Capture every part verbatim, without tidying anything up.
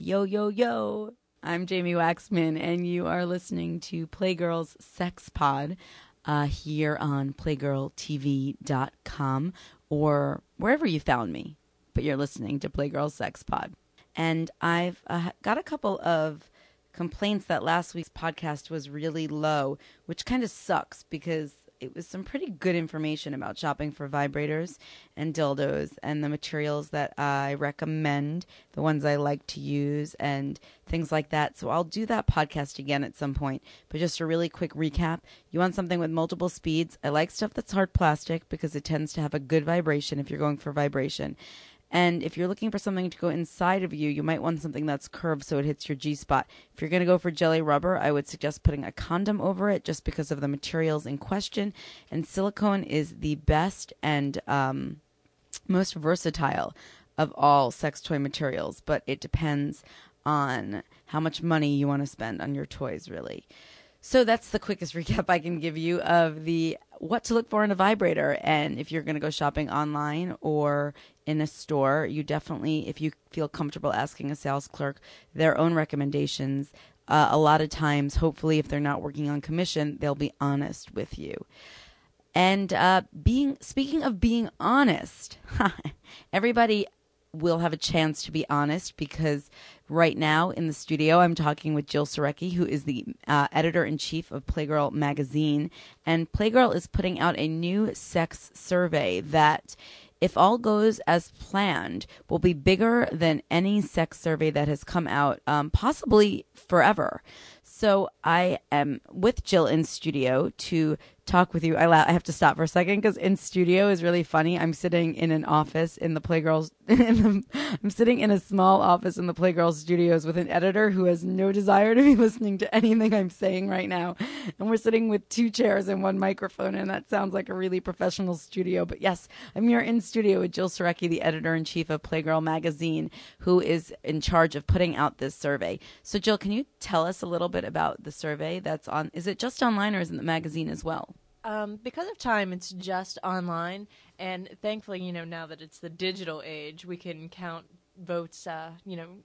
Yo, yo, yo. I'm Jamie Waxman, and you are listening to Playgirl's Sex Pod uh, here on playgirl t v dot com or wherever you found me. But you're listening to Playgirl's Sex Pod. And I've uh, got a couple of complaints that last week's podcast was really low, which kind of sucks because it was some pretty good information about shopping for vibrators and dildos and the materials that I recommend, the ones I like to use and things like that. So I'll do that podcast again at some point. But just a really quick recap. You want something with multiple speeds. I like stuff that's hard plastic because it tends to have a good vibration if you're going for vibration. And if you're looking for something to go inside of you, you might want something that's curved so it hits your G-spot. If you're going to go for jelly rubber, I would suggest putting a condom over it just because of the materials in question. And silicone is the best and um, most versatile of all sex toy materials, but it depends on how much money you want to spend on your toys, really. So that's the quickest recap I can give you of the what to look for in a vibrator. And if you're going to go shopping online or in a store, you definitely, if you feel comfortable asking a sales clerk their own recommendations, uh, a lot of times, hopefully, if they're not working on commission, they'll be honest with you. And uh, being speaking of being honest, everybody will have a chance to be honest because right now in the studio I'm talking with Jill Surecki, who is the uh, editor-in-chief of Playgirl magazine. And Playgirl is putting out a new sex survey that, if all goes as planned, will be bigger than any sex survey that has come out, um, possibly forever. So I am with Jill in studio to talk with you. I, la- I have to stop for a second because in studio is really funny. I'm sitting in an office in the Playgirls. In the, I'm sitting in a small office in the Playgirl studios with an editor who has no desire to be listening to anything I'm saying right now. And we're sitting with two chairs and one microphone, and that sounds like a really professional studio. But yes, I'm here in studio with Jill Surecki, the editor-in-chief of Playgirl magazine, who is in charge of putting out this survey. So Jill, can you tell us a little bit about the survey that's on? Is it just online or is it in the magazine as well? Um, because of time, it's just online, and thankfully, you know, now that it's the digital age, we can count votes, uh, you know,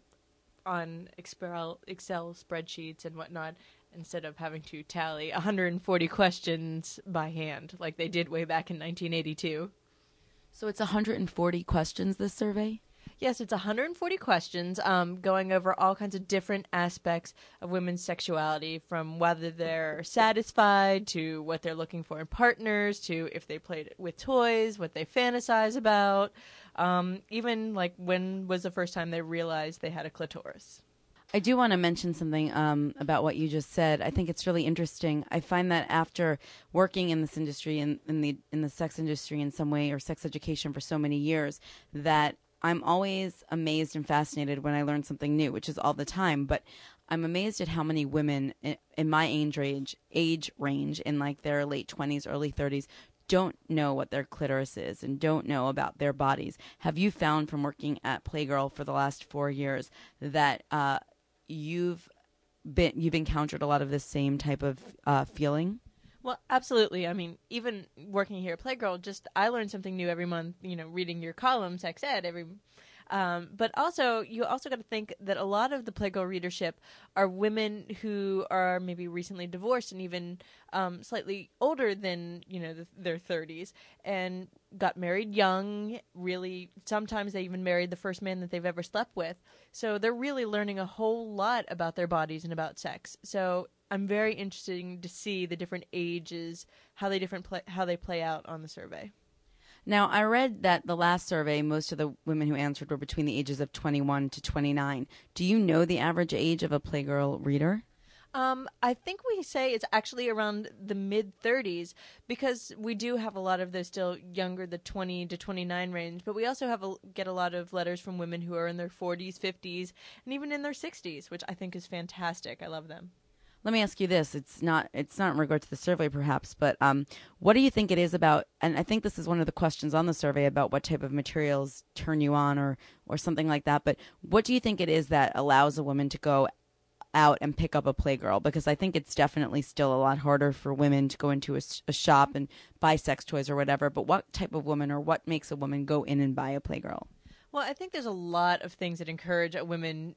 on Excel, Excel spreadsheets and whatnot, instead of having to tally one hundred forty questions by hand, like they did way back in nineteen eighty-two. So it's one hundred forty questions, this survey? Yes, it's one hundred forty questions um, going over all kinds of different aspects of women's sexuality, from whether they're satisfied to what they're looking for in partners to if they played with toys, what they fantasize about, um, even like when was the first time they realized they had a clitoris. I do want to mention something um, about what you just said. I think it's really interesting. I find that after working in this industry, in, in the in the sex industry in some way, or sex education for so many years, that I'm always amazed and fascinated when I learn something new, which is all the time. But I'm amazed at how many women in, in my age range, age range, in like their late twenties, early thirties, don't know what their clitoris is and don't know about their bodies. Have you found from working at Playgirl for the last four years that uh, you've been you've encountered a lot of this same type of uh, feeling? Well, absolutely. I mean, even working here at Playgirl, just I learn something new every month, you know, reading your column, Sex Ed, every um, but also, you also got to think that a lot of the Playgirl readership are women who are maybe recently divorced and even um, slightly older than, you know, the, their thirties, and got married young, really, sometimes they even married the first man that they've ever slept with. So they're really learning a whole lot about their bodies and about sex. So I'm very interested to see the different ages, how they different play, how they play out on the survey. Now, I read that the last survey, most of the women who answered were between the ages of twenty-one to twenty-nine. Do you know the average age of a Playgirl reader? Um, I think we say it's actually around the mid-thirties, because we do have a lot of those still younger, the twenty to twenty-nine range, but we also have a, get a lot of letters from women who are in their forties, fifties, and even in their sixties, which I think is fantastic. I love them. Let me ask you this. It's not it's not in regard to the survey perhaps, but um, what do you think it is about, and I think this is one of the questions on the survey about what type of materials turn you on or, or something like that, but what do you think it is that allows a woman to go out and pick up a Playgirl? Because I think it's definitely still a lot harder for women to go into a, a shop and buy sex toys or whatever, but what type of woman or what makes a woman go in and buy a Playgirl? Well, I think there's a lot of things that encourage a women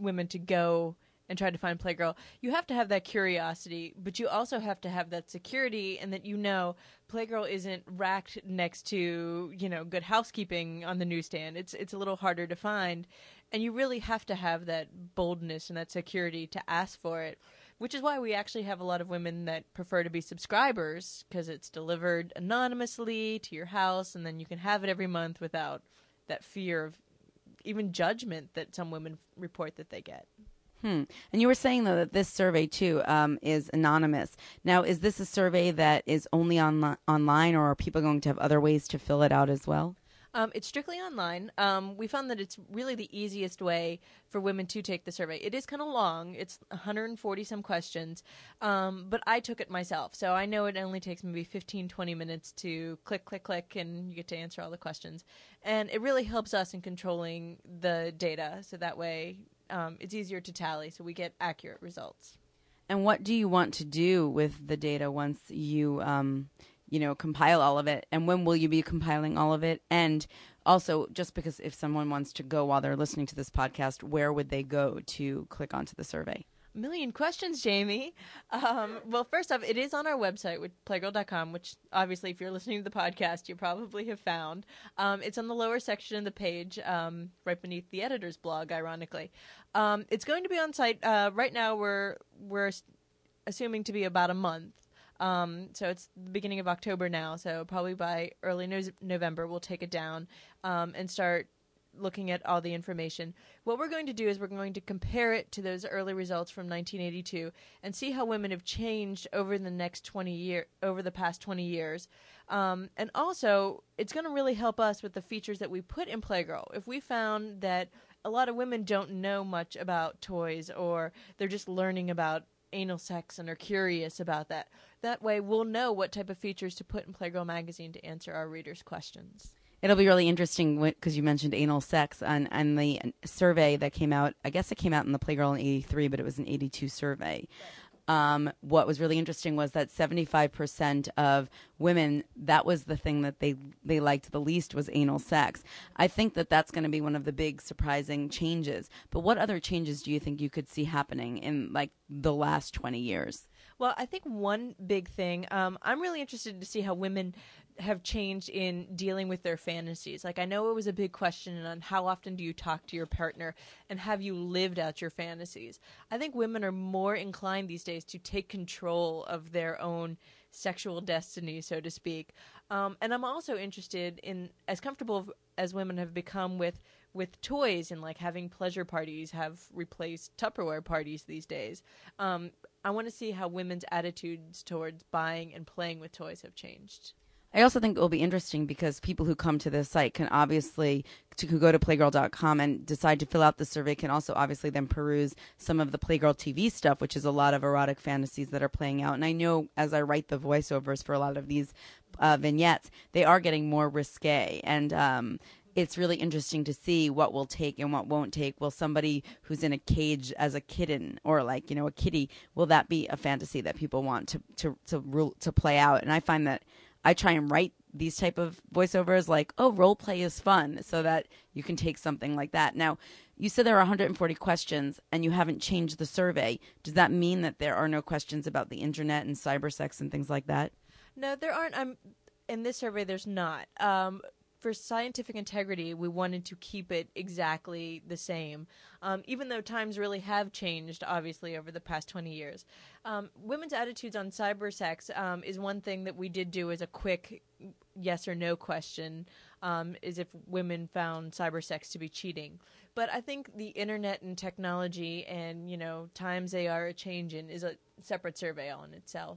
women to go and try to find Playgirl, you have to have that curiosity, but you also have to have that security, and that you know Playgirl isn't racked next to, you know, Good Housekeeping on the newsstand. It's it's a little harder to find, and you really have to have that boldness and that security to ask for it, which is why we actually have a lot of women that prefer to be subscribers, because it's delivered anonymously to your house, and then you can have it every month without that fear of even judgment that some women report that they get. Hmm. And you were saying, though, that this survey, too, um, is anonymous. Now, is this a survey that is only on- online, or are people going to have other ways to fill it out as well? Um, it's strictly online. Um, we found that it's really the easiest way for women to take the survey. It is kind of long. It's one hundred forty some questions, um, but I took it myself. So I know it only takes maybe fifteen, twenty minutes to click, click, click, and you get to answer all the questions. And it really helps us in controlling the data, so that way um, it's easier to tally, so we get accurate results. And what do you want to do with the data once you... Um you know, compile all of it, and when will you be compiling all of it? And also, just because if someone wants to go while they're listening to this podcast, where would they go to click onto the survey? A million questions, Jamie. Um, well, first off, it is on our website, with playgirl dot com, which obviously, if you're listening to the podcast, you probably have found. Um, it's on the lower section of the page, um, right beneath the editor's blog, ironically. Um, it's going to be on site. Uh, right now, we're we're assuming to be about a month. Um, so it's the beginning of October now, so probably by early no- November we'll take it down um, and start looking at all the information. What we're going to do is we're going to compare it to those early results from nineteen eighty-two and see how women have changed over the next twenty year, over the past twenty years. Um, and also, it's going to really help us with the features that we put in Playgirl. If we found that a lot of women don't know much about toys, or they're just learning about anal sex and are curious about that, that way we'll know what type of features to put in Playgirl magazine to answer our readers' questions. It'll be really interesting because you mentioned anal sex, and, and the survey that came out, I guess it came out in the Playgirl in eighty-three, but it was an eighty-two survey. Um, what was really interesting was that seventy-five percent of women, that was the thing that they, they liked the least, was anal sex. I think that that's going to be one of the big surprising changes. But what other changes do you think you could see happening in like the last twenty years? Well, I think one big thing, um, I'm really interested to see how women have changed in dealing with their fantasies. Like, I know it was a big question on how often do you talk to your partner, and have you lived out your fantasies. I think women are more inclined these days to take control of their own sexual destiny, so to speak. Um, and I'm also interested in, as comfortable as women have become with with toys and like having pleasure parties have replaced Tupperware parties these days. Um, I want to see how women's attitudes towards buying and playing with toys have changed. I also think it will be interesting because people who come to this site can obviously, to, who go to playgirl dot com and decide to fill out the survey, can also obviously then peruse some of the Playgirl T V stuff, which is a lot of erotic fantasies that are playing out. And I know as I write the voiceovers for a lot of these uh, vignettes, they are getting more risque. And um, it's really interesting to see what will take and what won't take. Will somebody who's in a cage as a kitten, or like, you know, a kitty, will that be a fantasy that people want to to to, rule, to play out? And I find that I try and write these type of voiceovers like, oh, role play is fun, so that you can take something like that. Now, you said there are one hundred forty questions and you haven't changed the survey. Does that mean that there are no questions about the internet and cybersex and things like that? No, there aren't. I'm in this survey, there's not. Um, for scientific integrity, we wanted to keep it exactly the same, um, even though times really have changed, obviously, over the past twenty years. Um, women's attitudes on cybersex um, is one thing that we did do as a quick yes or no question, um, is if women found cybersex to be cheating. But I think the internet and technology and, you know, times they are a-changin' is a separate survey all in itself.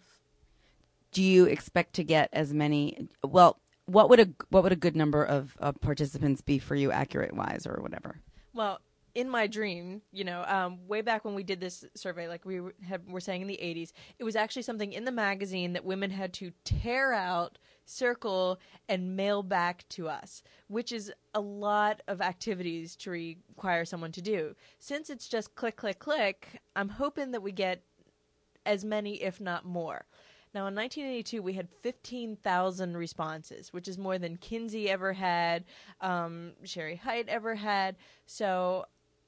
Do you expect to get as many, well, What would a what would a good number of, of participants be for you, accurate wise or whatever? Well, in my dream, you know, um, way back when we did this survey, like we had, were saying in the eighties, it was actually something in the magazine that women had to tear out, circle, and mail back to us, which is a lot of activities to require someone to do. Since it's just click, click, click, I'm hoping that we get as many, if not more. Now, in nineteen eighty-two, we had fifteen thousand responses, which is more than Kinsey ever had, um, Sherry Height ever had. So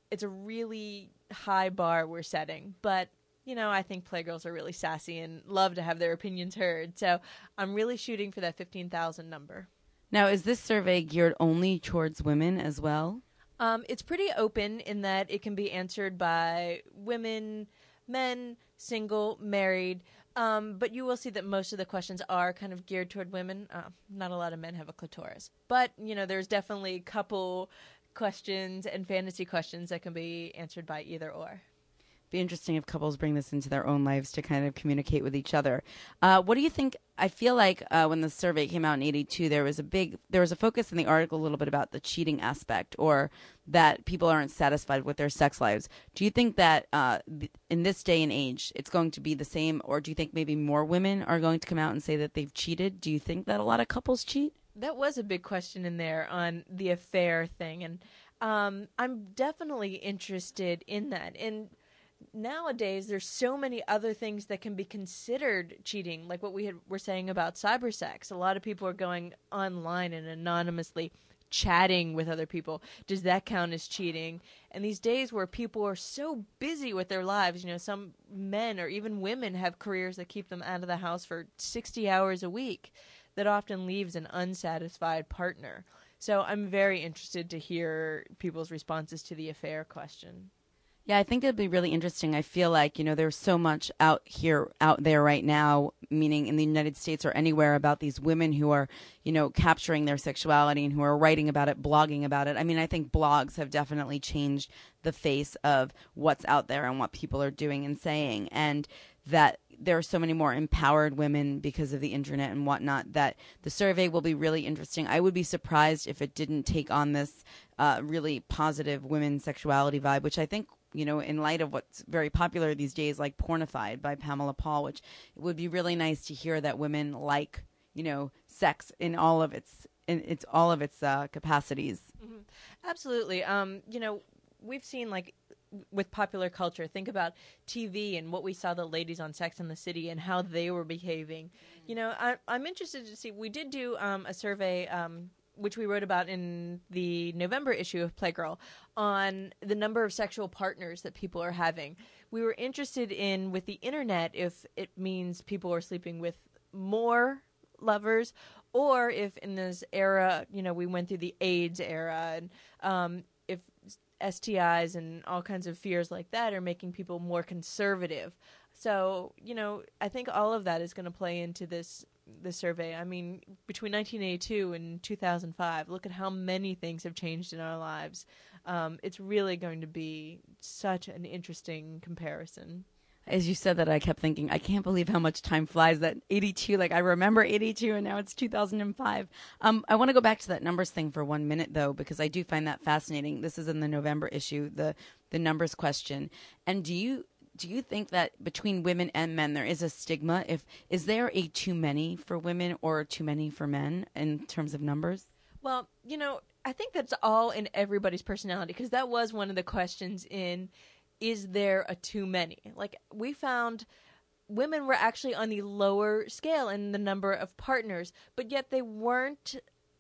it's a really high bar we're setting. But, you know, I think Playgirls are really sassy and love to have their opinions heard. So I'm really shooting for that fifteen thousand number. Now, is this survey geared only towards women as well? Um, it's pretty open in that it can be answered by women, men, single, married. Um, but you will see that most of the questions are kind of geared toward women. Uh, not a lot of men have a clitoris. But, you know, there's definitely a couple questions and fantasy questions that can be answered by either or. Be interesting if couples bring this into their own lives to kind of communicate with each other. Uh, what do you think? I feel like uh, when the survey came out in eighty-two, there was a big, there was a focus in the article a little bit about the cheating aspect, or that people aren't satisfied with their sex lives. Do you think that uh, th- in this day and age, it's going to be the same, or do you think maybe more women are going to come out and say that they've cheated? Do you think that a lot of couples cheat? That was a big question in there on the affair thing, and um, I'm definitely interested in that. And nowadays, there's so many other things that can be considered cheating, like what we had, were saying about cyber sex. A lot of people are going online and anonymously chatting with other people. Does that count as cheating? And these days where people are so busy with their lives, you know, some men or even women have careers that keep them out of the house for sixty hours a week. That often leaves an unsatisfied partner. So I'm very interested to hear people's responses to the affair question. Yeah, I think it'd be really interesting. I feel like, you know, there's so much out here, out there right now, meaning in the United States or anywhere, about these women who are, you know, capturing their sexuality and who are writing about it, blogging about it. I mean, I think blogs have definitely changed the face of what's out there and what people are doing and saying. And that there are so many more empowered women because of the internet and whatnot, that the survey will be really interesting. I would be surprised if it didn't take on this uh, really positive women's sexuality vibe, which I think, you know, in light of what's very popular these days, like Pornified by Pamela Paul, which it would be really nice to hear that women like, you know, sex in all of its, in its all of its uh, capacities. Mm-hmm. Absolutely. Um, you know, we've seen, like, with popular culture, think about T V and what we saw the ladies on Sex and the City and how they were behaving. Mm-hmm. You know, I, I'm interested to see. We did do um, a survey, um, which we wrote about in the November issue of Playgirl, on the number of sexual partners that people are having. We were interested in, with the internet, if it means people are sleeping with more lovers, or if in this era, you know, we went through the AIDS era, and um, if S T Is and all kinds of fears like that are making people more conservative. So, you know, I think all of that is going to play into this this survey. I mean, between nineteen eighty-two and two thousand five, look at how many things have changed in our lives. Um, it's really going to be such an interesting comparison. As you said that, I kept thinking, I can't believe how much time flies. That eighty-two, like I remember eighty-two, and now it's two thousand five. Um, I want to go back to that numbers thing for one minute, though, because I do find that fascinating. This is in the November issue, the the numbers question. And do you do you think that between women and men there is a stigma? If is there a too many for women or too many for men in terms of numbers? Well, you know, I think that's all in everybody's personality, because that was one of the questions in, is there a too many? Like, we found women were actually on the lower scale in the number of partners, but yet they weren't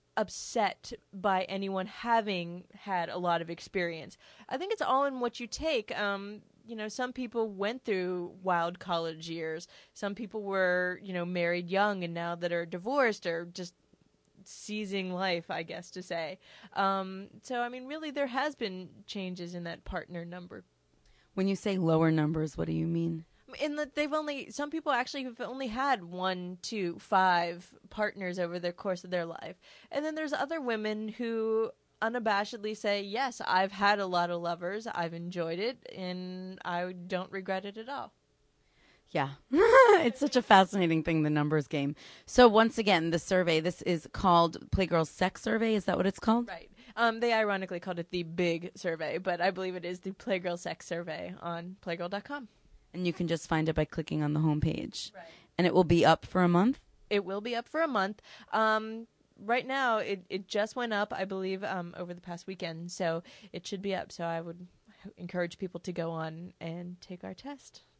upset by anyone having had a lot of experience. I think it's all in what you take. Um, you know, some people went through wild college years. Some people were, you know, married young and now that are divorced or just seizing life, I guess to say. Um, so, I mean, really there has been changes in that partner number. When you say lower numbers, what do you mean? In that they've only, some people actually have only had one, two, five partners over the course of their life. And then there's other women who unabashedly say, yes, I've had a lot of lovers, I've enjoyed it, and I don't regret it at all. Yeah, it's such a fascinating thing, the numbers game. So once again, the survey, this is called Playgirl Sex Survey. Is that what it's called? Right. Um, they ironically called it the Big Survey, but I believe it is the Playgirl Sex Survey on playgirl dot com. And you can just find it by clicking on the homepage. Right. And it will be up for a month? It will be up for a month. Um, right now, it, it just went up, I believe, um, over the past weekend, so it should be up. So I would encourage people to go on and take our test.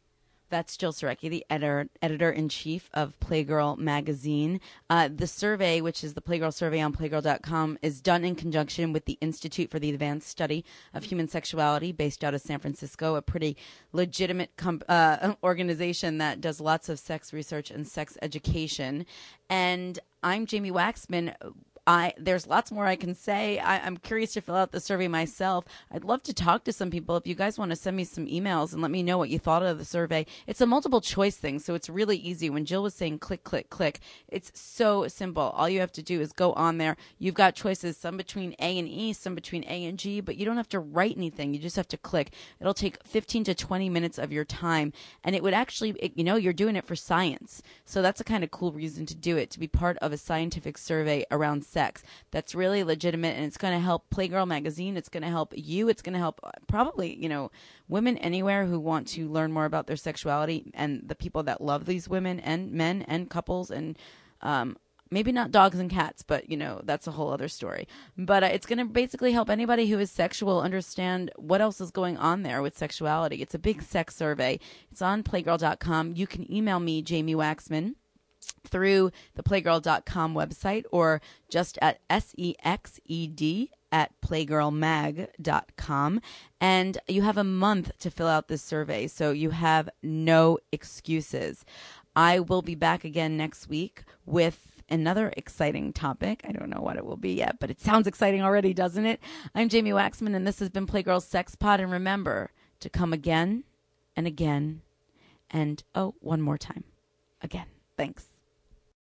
That's Jill Surecki, the editor, editor-in-chief of Playgirl magazine. Uh, the survey, which is the Playgirl survey on playgirl dot com, is done in conjunction with the Institute for the Advanced Study of Human Sexuality, based out of San Francisco, a pretty legitimate com- uh, organization that does lots of sex research and sex education. And I'm Jamie Waxman. I, there's lots more I can say. I, I'm curious to fill out the survey myself. I'd love to talk to some people. If you guys want to send me some emails and let me know what you thought of the survey. It's a multiple choice thing, so it's really easy. When Jill was saying click, click, click, it's so simple. All you have to do is go on there. You've got choices, some between A and E, some between A and G, but you don't have to write anything. You just have to click. It'll take fifteen to twenty minutes of your time, and it would actually, it, you know, you're doing it for science. So that's a kind of cool reason to do it, to be part of a scientific survey around sex. Sex that's really legitimate, and it's going to help Playgirl magazine. It's going to help you. It's going to help uh, probably, you know, women anywhere who want to learn more about their sexuality, and the people that love these women and men and couples, and um, maybe not dogs and cats, but, you know, that's a whole other story. But uh, it's going to basically help anybody who is sexual understand what else is going on there with sexuality. It's a big sex survey. It's on playgirl dot com. You can email me, Jamie Waxman, through the playgirl dot com website, or just at S E X E D at playgirl mag dot com. And you have a month to fill out this survey, so you have no excuses. I will be back again next week with another exciting topic. I don't know what it will be yet, but it sounds exciting already, doesn't it? I'm Jamie Waxman, and this has been Playgirl Sex Pod. And remember to come again and again and, oh, one more time. Again. Thanks.